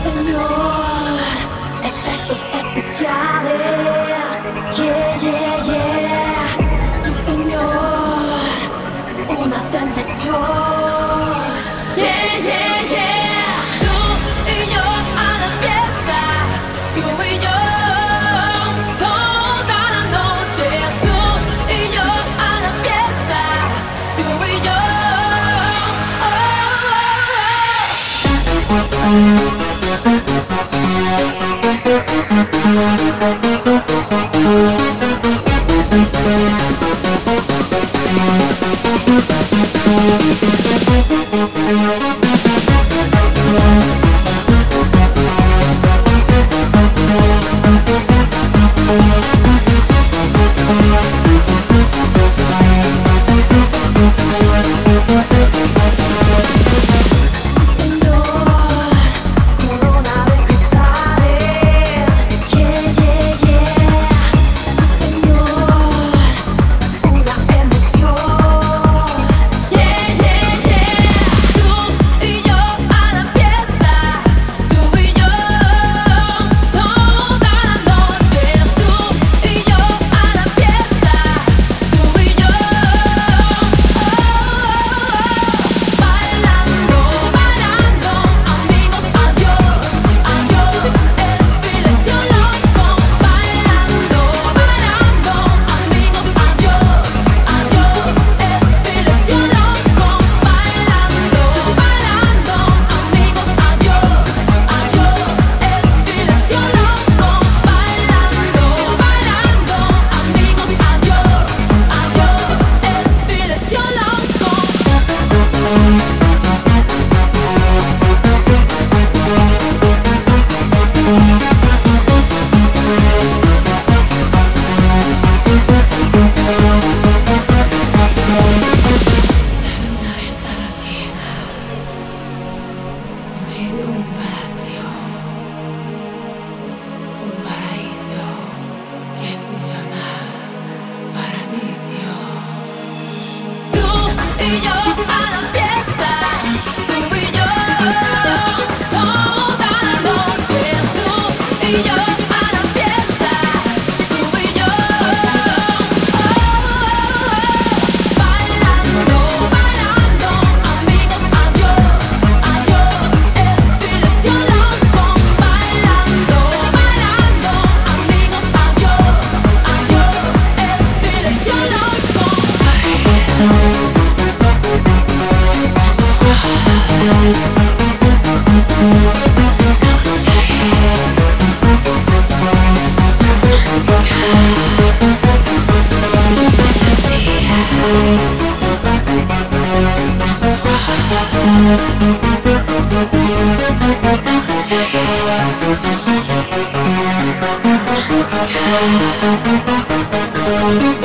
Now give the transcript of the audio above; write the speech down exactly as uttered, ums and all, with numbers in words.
Señor, efectos especiales. Yeah, yeah, yeah. Sí, Señor, una tentación. Yeah, yeah, yeah. Tú y yo a la fiesta. Tú y yo toda la noche. Tú y yo a la fiesta. Tú y yo. Oh, oh, oh. Tú y yo a la fiesta, tú y yo toda la noche, tú y yo a la fiesta, tú y yo oh, bailando, bailando, amigos, adiós, adiós, el silencio loco, bailando, bailando, amigos, adiós, adiós, el silencio loco. Sensual.